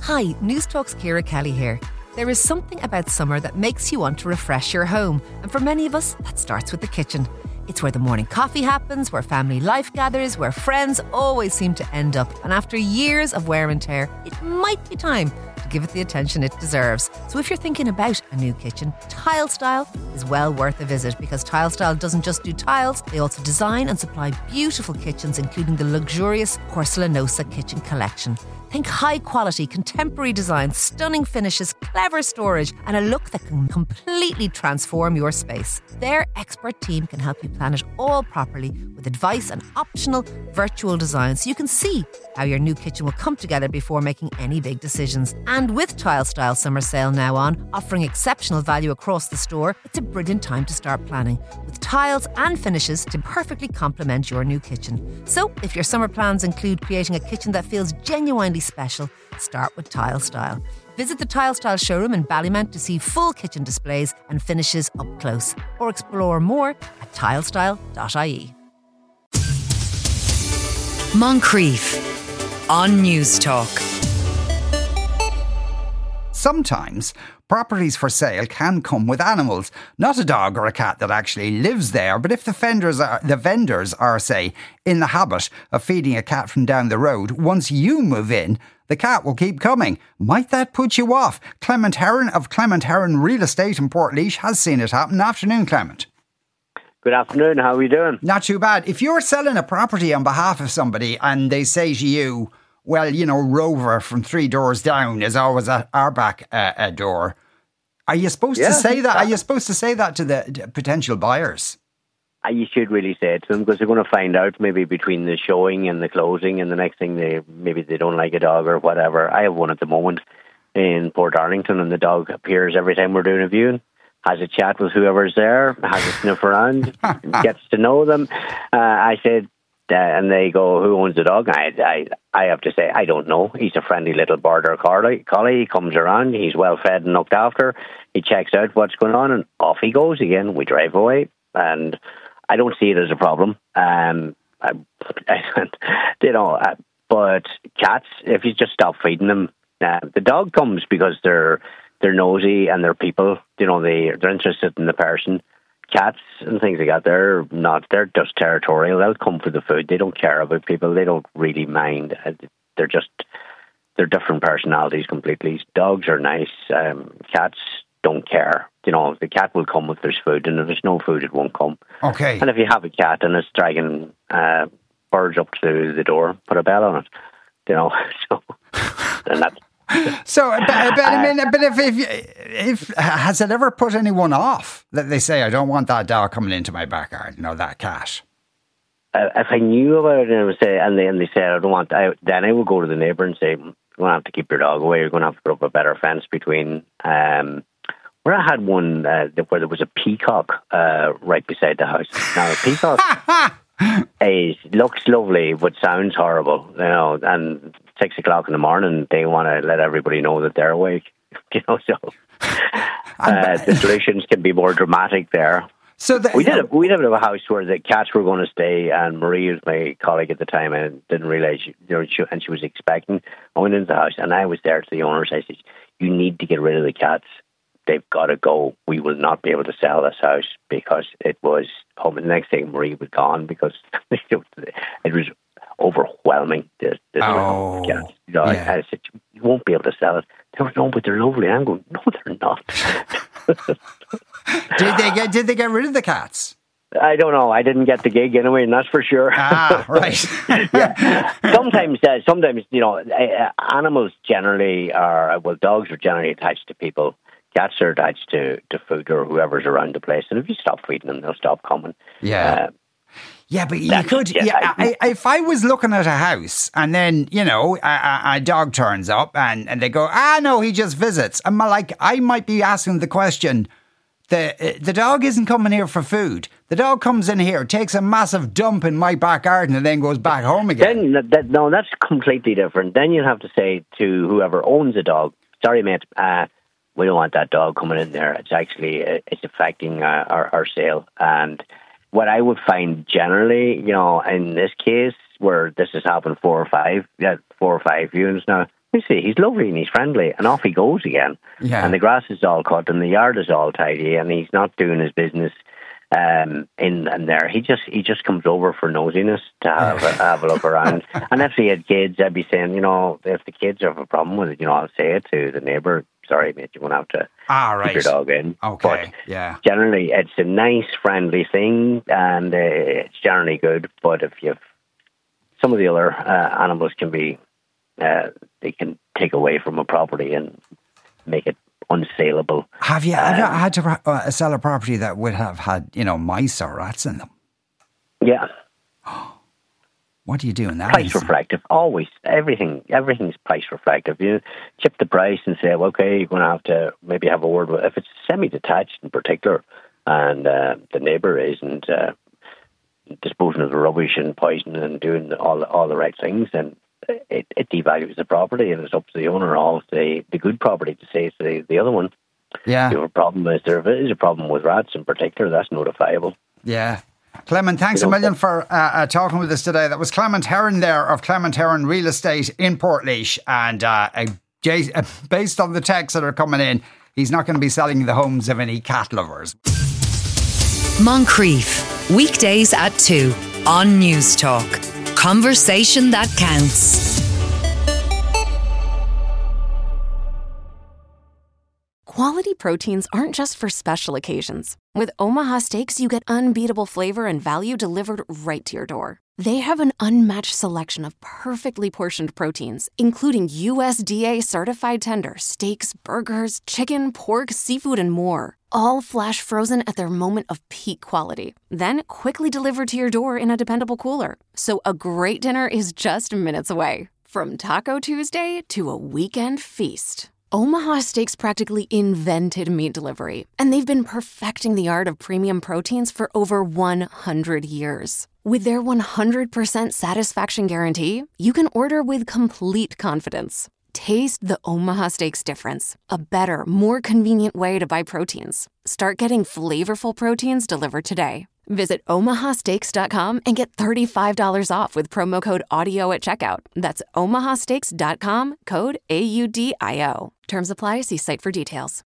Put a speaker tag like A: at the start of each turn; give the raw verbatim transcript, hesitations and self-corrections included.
A: Hi, News Talk's Ciara Kelly here. There is something about summer that makes you want to refresh your home. And for many of us, that starts with the kitchen. It's where the morning coffee happens, where family life gathers, where friends always seem to end up. And after years of wear and tear, it might be time to give it the attention it deserves. So if you're thinking about a new kitchen, Tile Style is well worth a visit, because Tile Style doesn't just do tiles, they also design and supply beautiful kitchens, including the luxurious Porcelanosa kitchen collection. Think high quality, contemporary design, stunning finishes, clever storage, and a look that can completely transform your space. Their expert team can help you plan it all properly with advice and optional virtual designs, so you can see how your new kitchen will come together before making any big decisions. And with Tile Style Summer Sale now on, offering exceptional value across the store, it's a brilliant time to start planning, with tiles and finishes to perfectly complement your new kitchen. So if your summer plans include creating a kitchen that feels genuinely special, start with Tile Style. Visit the Tile Style showroom in Ballymount to see full kitchen displays and finishes up close, or explore more at tilestyle dot I E.
B: Moncrief on News Talk.
C: Sometimes properties for sale can come with animals, not a dog or a cat that actually lives there, but if the vendors are, the vendors are, say, in the habit of feeding a cat from down the road, once you move in, the cat will keep coming. Might that put you off? Clement Heron of Clement Heron Real Estate in Portlaoise has seen it happen. Afternoon, Clement.
D: Good afternoon, how are we doing?
C: Not too bad. If you're selling a property on behalf of somebody and they say to you, well, you know, Rover from three doors down is always at our back uh, uh, door. Are you supposed
D: yeah,
C: to say that? Are you supposed to say that to the to potential buyers?
D: Uh, you should really say it to them, because they're going to find out maybe between the showing and the closing, and the next thing they maybe they don't like a dog or whatever. I have one at the moment in Port Darlington, and the dog appears every time we're doing a viewing, has a chat with whoever's there, has a sniff around, gets to know them. Uh, I said, Uh, and they go, who owns the dog? I, I I have to say, I don't know. He's a friendly little border collie. collie. He comes around. He's well fed and looked after. He checks out what's going on, and off he goes again. We drive away, and I don't see it as a problem. Um, I, I, you know, uh, but cats, if you just stop feeding them, uh, the dog comes because they're they're nosy and they're people. You know, they they're interested in the person. Cats and things like that, they're not, they're just territorial. They'll come for the food. They don't care about people. They don't really mind. They're just, they're different personalities completely. Dogs are nice. Um, cats don't care. You know, the cat will come if there's food, and if there's no food, it won't come.
C: Okay.
D: And if you have a cat and it's dragging uh, birds up to the door, put a bell on it. You know, so, and that's,
C: So, but, but I mean, but if, if if has it ever put anyone off that they say, I don't want that dog coming into my backyard, you know, that cat?
D: Uh, if I knew about it and I would say, and they and they said I don't want, I, then I would go to the neighbour and say, you're going to have to keep your dog away. You're going to have to put up a better fence between. Um, where I had one uh, where there was a peacock uh, right beside the house. Now, a peacock is, looks lovely, but sounds horrible, you know, and six o'clock in the morning, they want to let everybody know that they're awake, you know, so uh, the solutions can be more dramatic there.
C: So the,
D: we did have, we lived in a house where the cats were going to stay, and Marie was my colleague at the time, and didn't realise, you know, she, and she was expecting. I went into the house, and I was there to the owners. I said, you need to get rid of the cats. They've got to go. We will not be able to sell this house, because it was home. And the next thing, Marie was gone, because it was overwhelming. The, the
C: oh,
D: cats. You know,
C: yeah.
D: I, I said, you won't be able to sell it. They were, no, but they're lovely. I'm going, no, they're not.
C: did they get? Did they get rid of the cats?
D: I don't know. I didn't get the gig anyway, and that's for sure.
C: Ah, right.
D: yeah. Sometimes, uh, sometimes you know, uh, animals generally are. Well, dogs are generally attached to people. Cats are attached to, to food or whoever's around the place, and if you stop feeding them, they'll stop coming.
C: Yeah. Uh, yeah, but you could.
D: Yeah,
C: yeah,
D: I,
C: I, if I was looking at a house and then, you know, a, a, a dog turns up and, and they go, ah, no, he just visits. I'm like, I might be asking the question, the the dog isn't coming here for food. The dog comes in here, takes a massive dump in my back garden, and then goes back home again.
D: Then that, no, that's completely different. Then you'll have to say to whoever owns a dog, sorry, mate, uh, we don't want that dog coming in there. It's actually, uh, it's affecting uh, our, our sale. And what I would find generally, you know, in this case, where this has happened four or five, yeah, four or five viewings now, You see, he's lovely and he's friendly, and off he goes again.
C: Yeah.
D: And the grass is all cut and the yard is all tidy, and he's not doing his business um, in and there. He just he just comes over for nosiness to have, a, have a look around. And if he had kids, I'd be saying, you know, if the kids have a problem with it, you know, I'll say it to the neighbour. Sorry, mate, you're going to have to
C: ah, right.
D: keep your dog in.
C: Okay,
D: but
C: yeah.
D: generally, it's a nice, friendly thing, and uh, it's generally good. But if you've some of the other uh, animals can be, uh, they can take away from a property and make it unsaleable.
C: Have you
D: um,
C: ever had to uh, sell a property that would have had, you know, mice or rats in them?
D: Yeah.
C: What do you do in that?
D: Price
C: instance?
D: reflective, always. Everything, everything's price reflective. You chip the price and say, well, okay, you're going to have to maybe have a word with. If it's semi-detached in particular, and uh, the neighbour isn't uh, disposing of the rubbish and poison and doing all all the right things, then it, it devalues the property, and it's up to the owner of the the good property to say to the, the other one,
C: yeah,
D: you have a problem. If there is a problem with rats in particular, that's notifiable.
C: Yeah. Clement, thanks a million for uh, uh, talking with us today. That was Clement Heron there of Clement Heron Real Estate in Portlaoise. And uh, uh, Jay, uh, based on the texts that are coming in, he's not going to be selling the homes of any cat lovers.
B: Moncrief, weekdays at two on News Talk. Conversation that counts.
E: Quality proteins aren't just for special occasions. With Omaha Steaks, you get unbeatable flavor and value delivered right to your door. They have an unmatched selection of perfectly portioned proteins, including U S D A-certified tender steaks, burgers, chicken, pork, seafood, and more. All flash frozen at their moment of peak quality. Then quickly delivered to your door in a dependable cooler. So a great dinner is just minutes away. From Taco Tuesday to a weekend feast. Omaha Steaks practically invented meat delivery, and they've been perfecting the art of premium proteins for over one hundred years. With their one hundred percent satisfaction guarantee, you can order with complete confidence. Taste the Omaha Steaks difference, a better, more convenient way to buy proteins. Start getting flavorful proteins delivered today. Visit omaha steaks dot com and get thirty-five dollars off with promo code AUDIO at checkout. That's omaha steaks dot com, code A U D I O. Terms apply. See site for details.